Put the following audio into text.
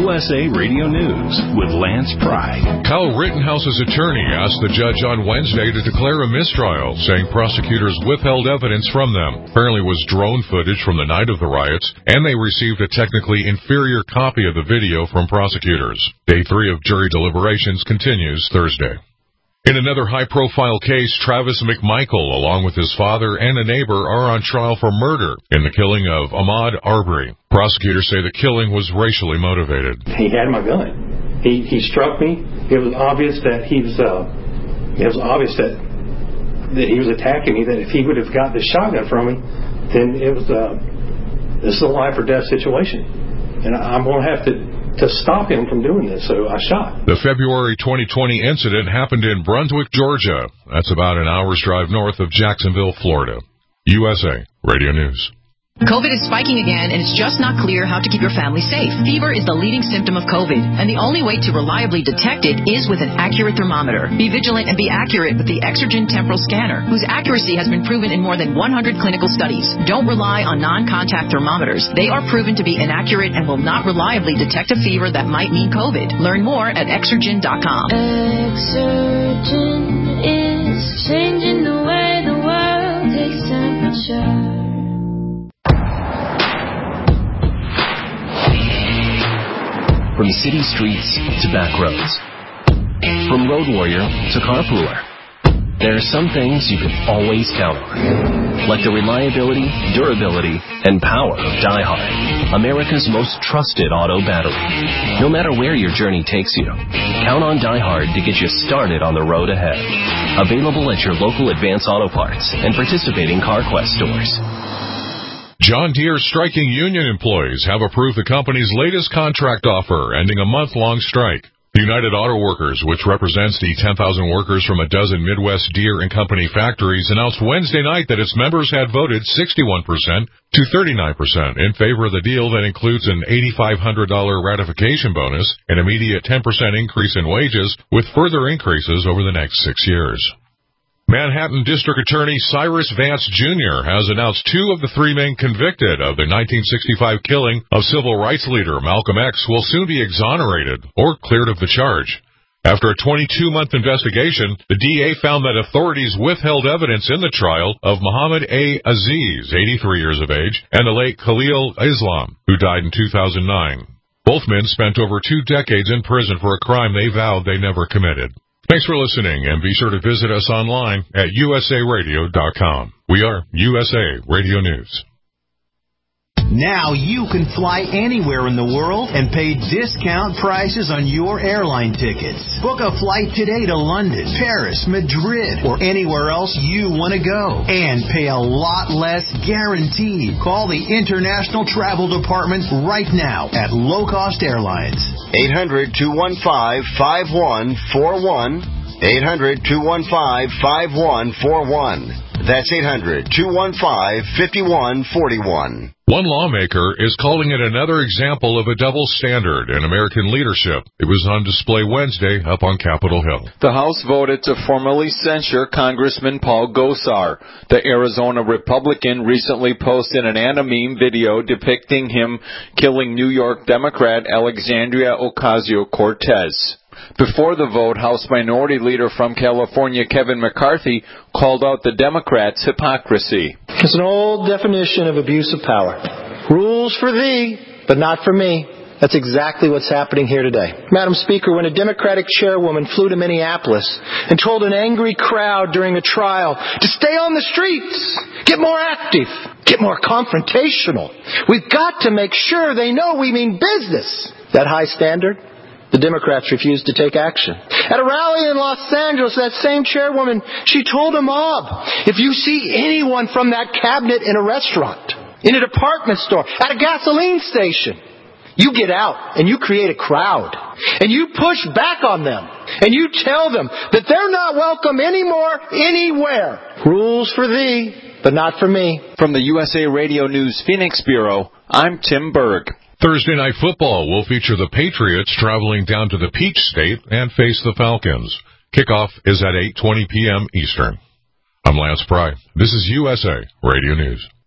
USA Radio News with Lance Pry. Kyle Rittenhouse's attorney asked the judge on Wednesday to declare a mistrial, saying prosecutors withheld evidence from them. Apparently was drone footage from the night of the riots, and they received a technically inferior copy of the video from prosecutors. Day 3 of jury deliberations continues Thursday. In another high-profile case, Travis McMichael, along with his father and a neighbor, are on trial for murder in the killing of Ahmaud Arbery. Prosecutors say the killing was racially motivated. He had my gun. He struck me. It was obvious that he was attacking me. That if he would have got the shotgun from me, then this is a life or death situation, and I'm going to have to stop him from doing this, so I shot. The February 2020 incident happened in Brunswick, Georgia. That's about an hour's drive north of Jacksonville, Florida. USA Radio News. COVID is spiking again, and it's just not clear how to keep your family safe. Fever is the leading symptom of COVID, and the only way to reliably detect it is with an accurate thermometer. Be vigilant and be accurate with the Exergen Temporal Scanner, whose accuracy has been proven in more than 100 clinical studies. Don't rely on non-contact thermometers. They are proven to be inaccurate and will not reliably detect a fever that might mean COVID. Learn more at Exergen.com. Exergen is changing the way the world takes temperature. From city streets to back roads. From road warrior to carpooler. There are some things you can always count on. Like the reliability, durability, and power of DieHard, America's most trusted auto battery. No matter where your journey takes you, count on DieHard to get you started on the road ahead. Available at your local Advance Auto Parts and participating CarQuest stores. John Deere striking union employees have approved the company's latest contract offer, ending a month-long strike. The United Auto Workers, which represents the 10,000 workers from a dozen Midwest Deere & Company factories, announced Wednesday night that its members had voted 61% to 39% in favor of the deal that includes an $8,500 ratification bonus, an immediate 10% increase in wages, with further increases over the next 6 years. Manhattan District Attorney Cyrus Vance Jr. has announced 2 of the 3 men convicted of the 1965 killing of civil rights leader Malcolm X will soon be exonerated or cleared of the charge. After a 22-month investigation, the DA found that authorities withheld evidence in the trial of Muhammad A. Aziz, 83 years of age, and the late Khalil Islam, who died in 2009. Both men spent over 2 decades in prison for a crime they vowed they never committed. Thanks for listening, and be sure to visit us online at usaradio.com. We are USA Radio News. Now you can fly anywhere in the world and pay discount prices on your airline tickets. Book a flight today to London, Paris, Madrid, or anywhere else you want to go. And pay a lot less guaranteed. Call the International Travel Department right now at Low Cost Airlines. 800-215-5141. 800-215-5141. That's 800-215-5141. One lawmaker is calling it another example of a double standard in American leadership. It was on display Wednesday up on Capitol Hill. The House voted to formally censure Congressman Paul Gosar. The Arizona Republican recently posted an anime video depicting him killing New York Democrat Alexandria Ocasio-Cortez. Before the vote, House Minority Leader from California, Kevin McCarthy, called out the Democrats' hypocrisy. It's an old definition of abuse of power. Rules for thee, but not for me. That's exactly what's happening here today. Madam Speaker, when a Democratic chairwoman flew to Minneapolis and told an angry crowd during a trial to stay on the streets, get more active, get more confrontational. We've got to make sure they know we mean business. That high standard? The Democrats refused to take action. At a rally in Los Angeles, that same chairwoman, she told a mob, if you see anyone from that cabinet in a restaurant, in a department store, at a gasoline station, you get out and you create a crowd. And you push back on them. And you tell them that they're not welcome anymore, anywhere. Rules for thee, but not for me. From the USA Radio News Phoenix Bureau, I'm Tim Berg. Thursday Night Football will feature the Patriots traveling down to the Peach State and face the Falcons. Kickoff is at 8:20 p.m. Eastern. I'm Lance Pry. This is USA Radio News.